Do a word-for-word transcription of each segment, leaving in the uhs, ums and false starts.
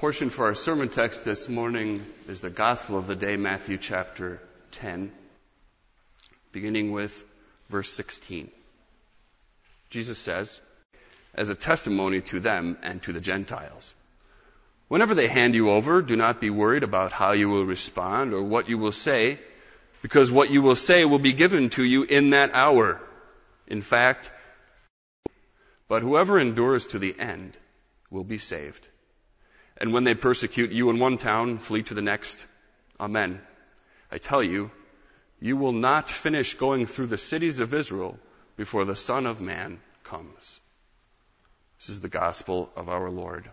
portion for our sermon text this morning is the Gospel of the day, Matthew chapter ten, beginning with verse sixteen. Jesus says, as a testimony to them and to the Gentiles, whenever they hand you over, do not be worried about how you will respond or what you will say, because what you will say will be given to you in that hour. In fact, but whoever endures to the end will be saved. And when they persecute you in one town, flee to the next. Amen. I tell you, you will not finish going through the cities of Israel before the Son of Man comes. This is the gospel of our Lord.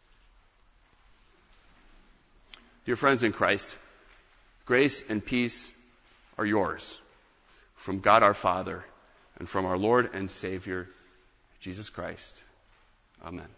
Dear friends in Christ, grace and peace are yours from God our Father and from our Lord and Savior, Jesus Christ. Amen.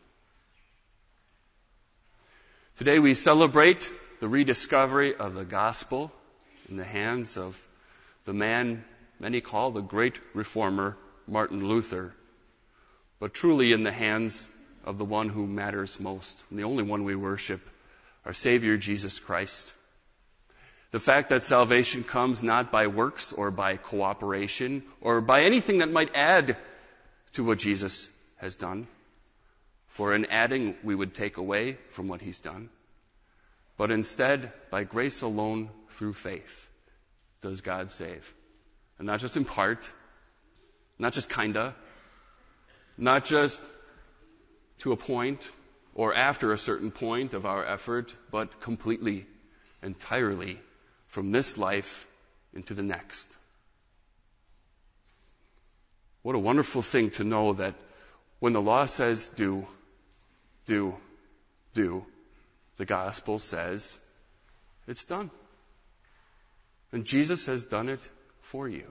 Today we celebrate the rediscovery of the gospel in the hands of the man many call the great reformer, Martin Luther, but truly in the hands of the one who matters most, and the only one we worship, our Savior, Jesus Christ. The fact that salvation comes not by works or by cooperation or by anything that might add to what Jesus has done. For in adding, we would take away from what he's done. But instead, by grace alone, through faith, does God save. And not just in part, not just kinda, not just to a point or after a certain point of our effort, but completely, entirely, from this life into the next. What a wonderful thing to know that when the law says do, do, do, the gospel says it's done. And Jesus has done it for you.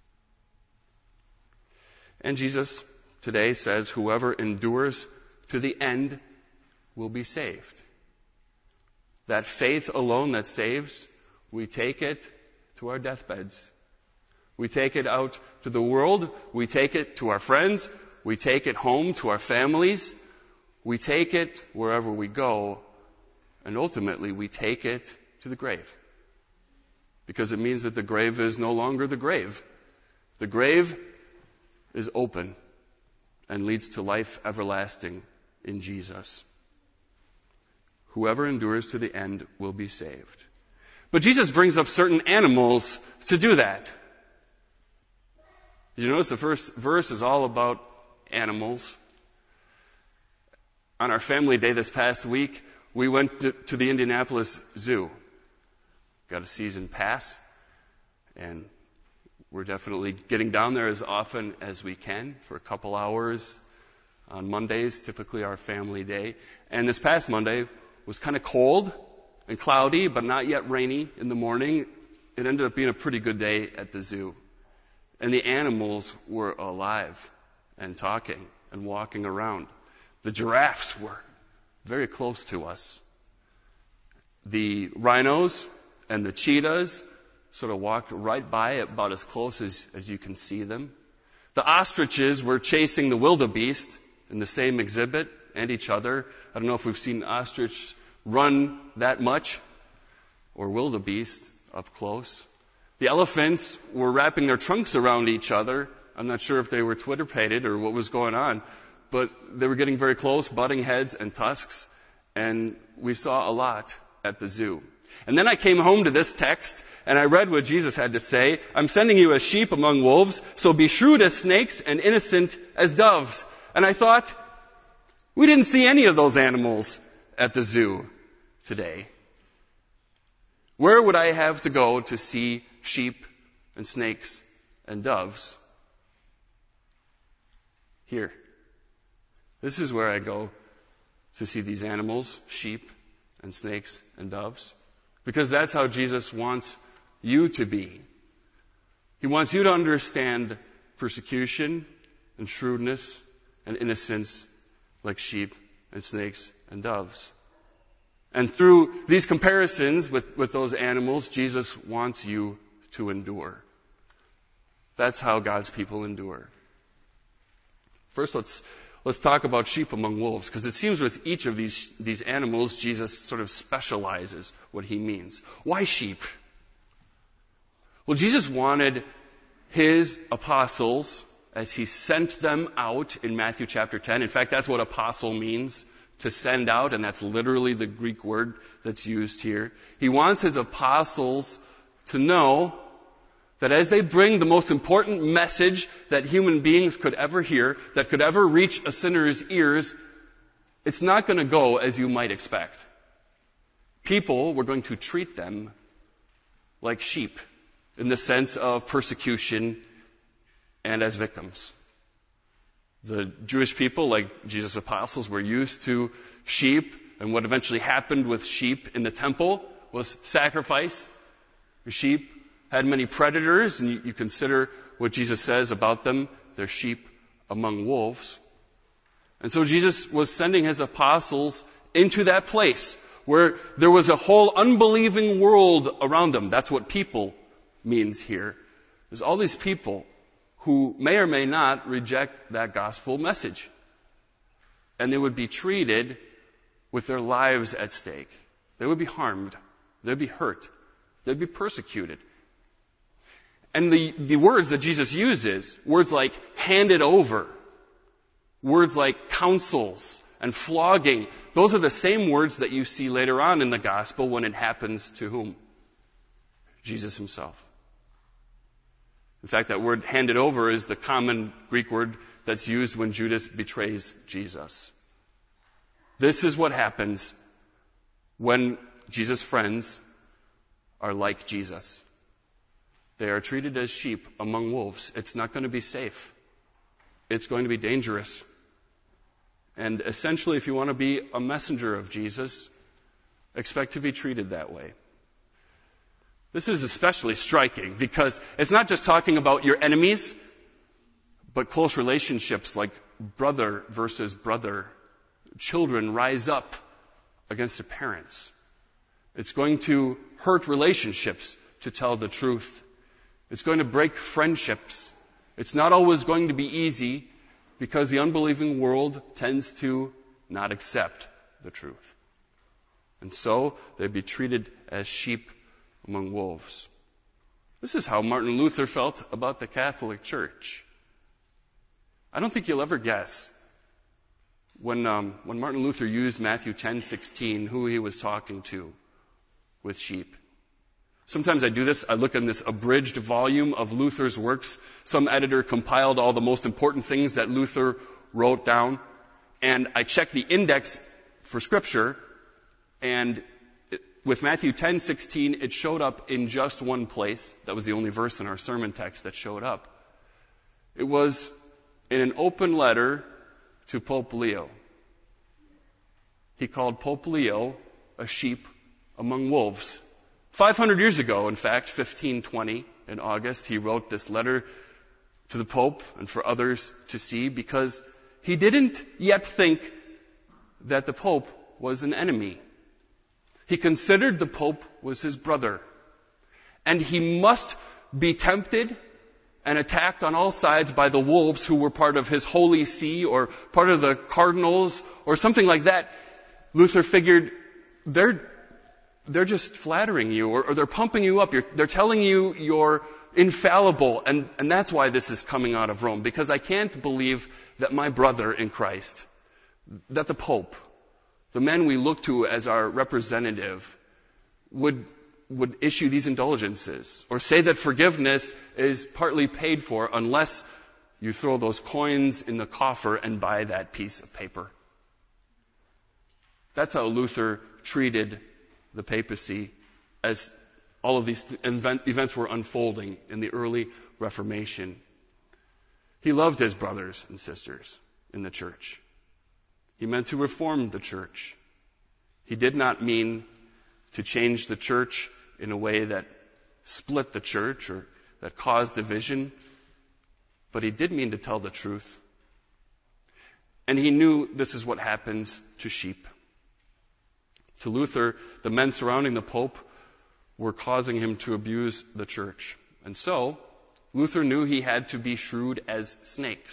And Jesus today says whoever endures to the end will be saved. That faith alone that saves, we take it to our deathbeds. We take it out to the world. We take it to our friends. We take it home to our families. We take it wherever we go. And ultimately, we take it to the grave. Because it means that the grave is no longer the grave. The grave is open and leads to life everlasting in Jesus. Whoever endures to the end will be saved. But Jesus brings up certain animals to do that. Did you notice the first verse is all about animals? On our family day this past week, we went to, to the Indianapolis Zoo. Got a season pass, and we're definitely getting down there as often as we can for a couple hours on Mondays, typically our family day. And this past Monday was kind of cold and cloudy, but not yet rainy in the morning. It ended up being a pretty good day at the zoo. And the animals were alive and talking and walking around. The giraffes were very close to us. The rhinos and the cheetahs sort of walked right by, about as close as, as you can see them. The ostriches were chasing the wildebeest in the same exhibit and each other. I don't know if we've seen ostrich run that much, or wildebeest up close. The elephants were wrapping their trunks around each other. I'm not sure if they were Twitter-pated or what was going on, but they were getting very close, butting heads and tusks, and we saw a lot at the zoo. And then I came home to this text, and I read what Jesus had to say. I'm sending you as sheep among wolves, so be shrewd as snakes and innocent as doves. And I thought, we didn't see any of those animals at the zoo today. Where would I have to go to see sheep and snakes and doves? Here. This is where I go to see these animals, sheep and snakes and doves. Because that's how Jesus wants you to be. He wants you to understand persecution and shrewdness and innocence like sheep and snakes and doves. And through these comparisons with, with those animals, Jesus wants you to endure. That's how God's people endure. First, let's let's talk about sheep among wolves, because it seems with each of these, these animals, Jesus sort of specializes what he means. Why sheep? Well, Jesus wanted his apostles, as he sent them out in Matthew chapter ten. In fact, that's what apostle means, to send out, and that's literally the Greek word that's used here. He wants his apostles to know that as they bring the most important message that human beings could ever hear, that could ever reach a sinner's ears, it's not going to go as you might expect. People were going to treat them like sheep in the sense of persecution and as victims. The Jewish people, like Jesus' apostles, were used to sheep, and what eventually happened with sheep in the temple was sacrifice. The sheep had many predators, and you, you consider what Jesus says about them. They're sheep among wolves. And so Jesus was sending his apostles into that place where there was a whole unbelieving world around them. That's what people means here. There's all these people who may or may not reject that gospel message. And they would be treated with their lives at stake. They would be harmed. They'd be hurt. They'd be persecuted. And the, the words that Jesus uses, words like handed over, words like counsels and flogging, those are the same words that you see later on in the gospel when it happens to whom? Jesus himself. In fact, that word handed over is the common Greek word that's used when Judas betrays Jesus. This is what happens when Jesus' friends are like Jesus. They are treated as sheep among wolves. It's not going to be safe. It's going to be dangerous. And essentially, if you want to be a messenger of Jesus, expect to be treated that way. This is especially striking because it's not just talking about your enemies, but close relationships like brother versus brother. Children rise up against their parents. It's going to hurt relationships to tell the truth. It's going to break friendships. It's not always going to be easy because the unbelieving world tends to not accept the truth. And so they'd be treated as sheep among wolves. This is how Martin Luther felt about the Catholic Church. I don't think you'll ever guess when um, when Martin Luther used Matthew ten sixteen who he was talking to with sheep. Sometimes I do this. I look in this abridged volume of Luther's works. Some editor compiled all the most important things that Luther wrote down, and I check the index for Scripture, and it, with Matthew ten sixteen, it showed up in just one place. That was the only verse in our sermon text that showed up. It was in an open letter to Pope Leo. He called Pope Leo a sheep among wolves. five hundred years ago, in fact, fifteen twenty, in August, he wrote this letter to the Pope and for others to see because he didn't yet think that the Pope was an enemy. He considered the Pope was his brother. And he must be tempted and attacked on all sides by the wolves who were part of his holy see or part of the cardinals or something like that. Luther figured they're they're just flattering you or, or they're pumping you up. You're, they're telling you you're infallible. And, and that's why this is coming out of Rome, because I can't believe that my brother in Christ, that the Pope, the man we look to as our representative, would would issue these indulgences or say that forgiveness is partly paid for unless you throw those coins in the coffer and buy that piece of paper. That's how Luther treated the papacy as all of these event, events were unfolding in the early Reformation. He loved his brothers and sisters in the church. He meant to reform the church. He did not mean to change the church in a way that split the church or that caused division, but he did mean to tell the truth. And he knew this is what happens to sheep. To Luther, the men surrounding the Pope were causing him to abuse the church. And so, Luther knew he had to be shrewd as snakes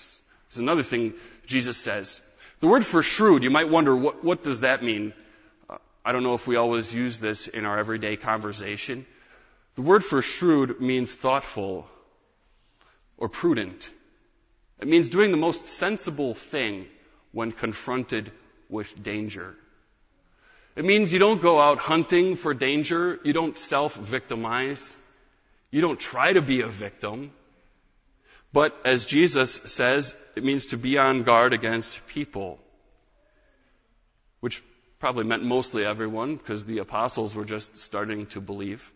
There's another thing Jesus says. The word for shrewd, you might wonder, what, what does that mean? Uh, I don't know if we always use this in our everyday conversation. The word for shrewd means thoughtful or prudent. It means doing the most sensible thing when confronted with danger. It means you don't go out hunting for danger. You don't self-victimize. You don't try to be a victim. But as Jesus says, it means to be on guard against people, which probably meant mostly everyone, because the apostles were just starting to believe.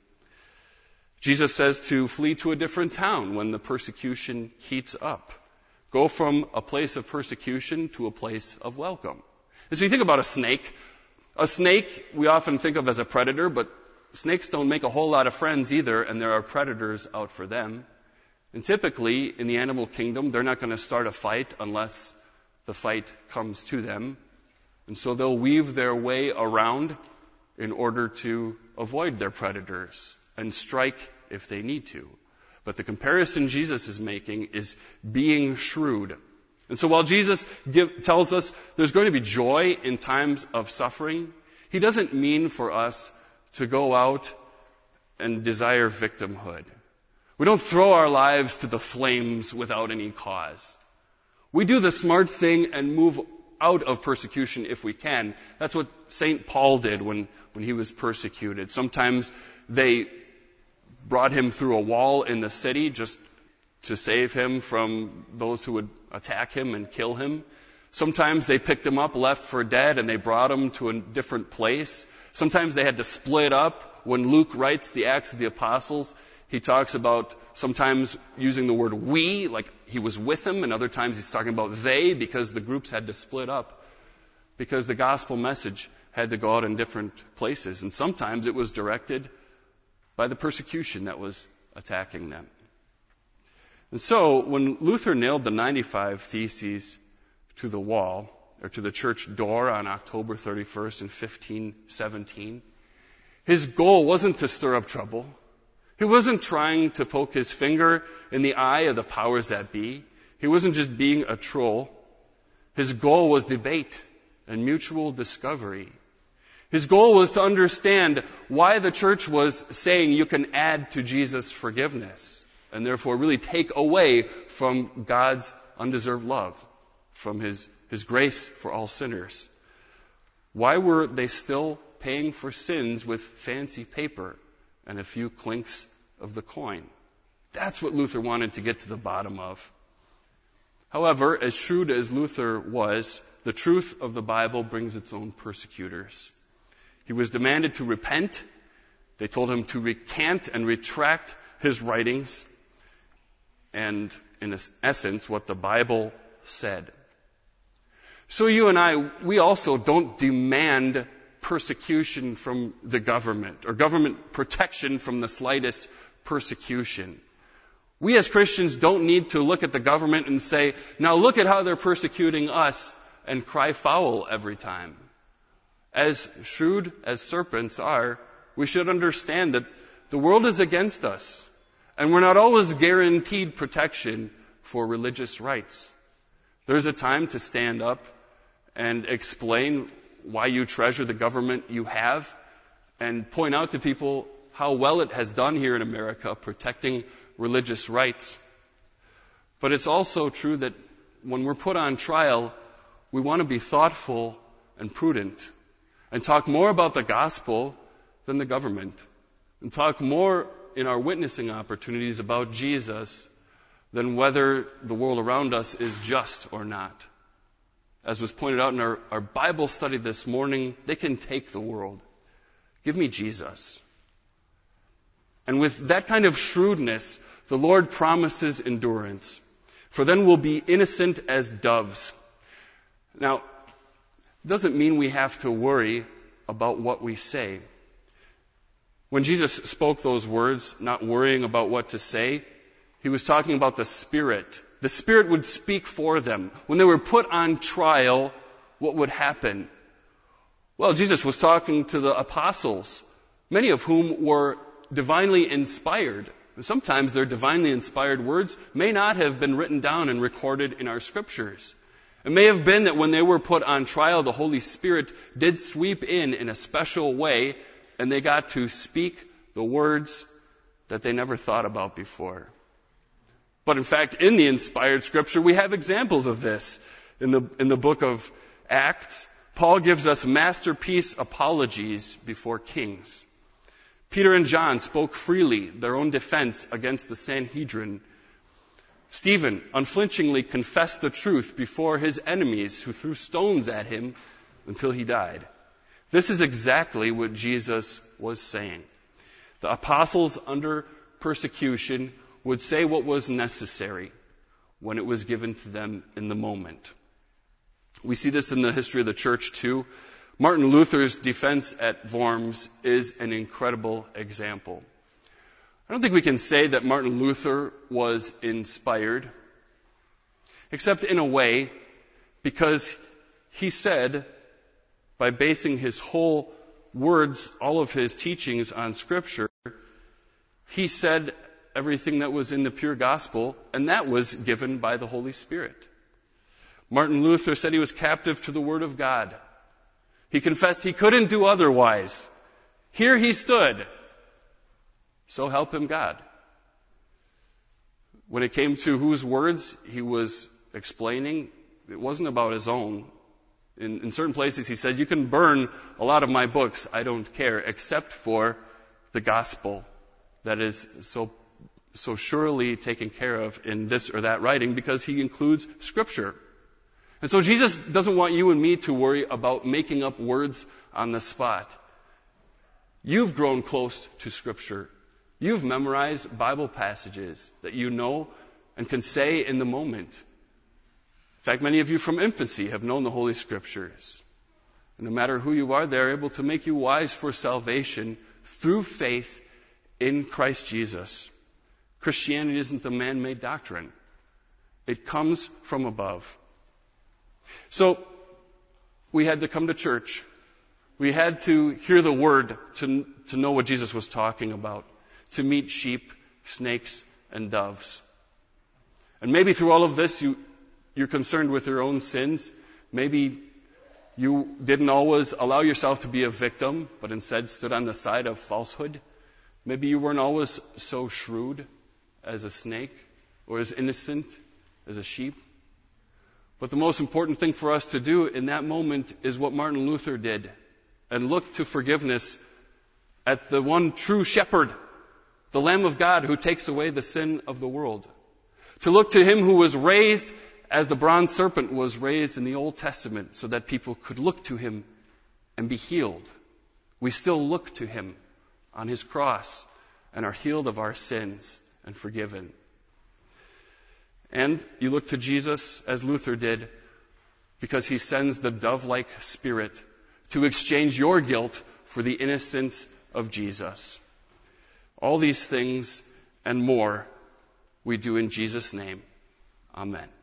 Jesus says to flee to a different town when the persecution heats up. Go from a place of persecution to a place of welcome. And so you think about a snake. A snake we often think of as a predator, but snakes don't make a whole lot of friends either, and there are predators out for them. And typically, in the animal kingdom, they're not going to start a fight unless the fight comes to them. And so they'll weave their way around in order to avoid their predators and strike if they need to. But the comparison Jesus is making is being shrewd. And so while Jesus give, tells us there's going to be joy in times of suffering, he doesn't mean for us to go out and desire victimhood. We don't throw our lives to the flames without any cause. We do the smart thing and move out of persecution if we can. That's what Saint Paul did when, when he was persecuted. Sometimes they brought him through a wall in the city just to save him from those who would attack him and kill him. Sometimes they picked him up, left for dead, and they brought him to a different place. Sometimes they had to split up. When Luke writes the Acts of the Apostles, he talks about sometimes using the word we, like he was with them, and other times he's talking about they, because the groups had to split up, because the gospel message had to go out in different places. And sometimes it was directed by the persecution that was attacking them. And so when Luther nailed the ninety-five Theses to the wall, or to the church door on October thirty-first in fifteen seventeen, his goal wasn't to stir up trouble. He wasn't trying to poke his finger in the eye of the powers that be. He wasn't just being a troll. His goal was debate and mutual discovery. His goal was to understand why the church was saying you can add to Jesus' forgiveness and therefore really take away from God's undeserved love, from his, his grace for all sinners. Why were they still paying for sins with fancy paper and a few clinks of the coin? That's what Luther wanted to get to the bottom of. However, as shrewd as Luther was, the truth of the Bible brings its own persecutors. He was demanded to repent. They told him to recant and retract his writings and, in essence, what the Bible said. So you and I, we also don't demand persecution from the government or government protection from the slightest persecution. We as Christians don't need to look at the government and say, now look at how they're persecuting us, and cry foul every time. As shrewd as serpents are, we should understand that the world is against us, and we're not always guaranteed protection for religious rights. There's a time to stand up and explain why you treasure the government you have, and point out to people how well it has done here in America protecting religious rights. But it's also true that when we're put on trial, we want to be thoughtful and prudent and talk more about the gospel than the government, and talk more in our witnessing opportunities about Jesus than whether the world around us is just or not. As was pointed out in our, our Bible study this morning, they can take the world. Give me Jesus. And with that kind of shrewdness, the Lord promises endurance. For then we'll be innocent as doves. Now, it doesn't mean we have to worry about what we say. When Jesus spoke those words, not worrying about what to say, he was talking about the Spirit. The Spirit would speak for them. When they were put on trial, what would happen? Well, Jesus was talking to the apostles, many of whom were divinely inspired. Sometimes their divinely inspired words may not have been written down and recorded in our scriptures. It may have been that when they were put on trial, the Holy Spirit did sweep in in a special way, and they got to speak the words that they never thought about before. But in fact, in the inspired scripture, we have examples of this. In the, in the book of Acts, Paul gives us masterpiece apologies before kings. Peter and John spoke freely their own defense against the Sanhedrin. Stephen unflinchingly confessed the truth before his enemies who threw stones at him until he died. This is exactly what Jesus was saying. The apostles under persecution would say what was necessary when it was given to them in the moment. We see this in the history of the church too. Martin Luther's defense at Worms is an incredible example. I don't think we can say that Martin Luther was inspired, except in a way, because he said, by basing his whole words, all of his teachings on Scripture, he said everything that was in the pure gospel, and that was given by the Holy Spirit. Martin Luther said he was captive to the Word of God. He confessed he couldn't do otherwise. Here he stood. So help him God. When it came to whose words he was explaining, it wasn't about his own. In, in certain places he said, you can burn a lot of my books, I don't care, except for the gospel that is so, so surely taken care of in this or that writing, because he includes Scripture. And so Jesus doesn't want you and me to worry about making up words on the spot. You've grown close to Scripture. You've memorized Bible passages that you know and can say in the moment. In fact, many of you from infancy have known the Holy Scriptures. And no matter who you are, they're able to make you wise for salvation through faith in Christ Jesus. Christianity isn't a man-made doctrine. It comes from above. So, we had to come to church. We had to hear the Word to, to know what Jesus was talking about. To meet sheep, snakes, and doves. And maybe through all of this, you, you're concerned with your own sins. Maybe you didn't always allow yourself to be a victim, but instead stood on the side of falsehood. Maybe you weren't always so shrewd as a snake or as innocent as a sheep. But the most important thing for us to do in that moment is what Martin Luther did, and look to forgiveness at the one true shepherd, the Lamb of God who takes away the sin of the world. To look to him who was raised as the bronze serpent was raised in the Old Testament so that people could look to him and be healed. We still look to him on his cross and are healed of our sins and forgiven. And you look to Jesus, as Luther did, because he sends the dove-like Spirit to exchange your guilt for the innocence of Jesus. All these things and more we do in Jesus' name. Amen.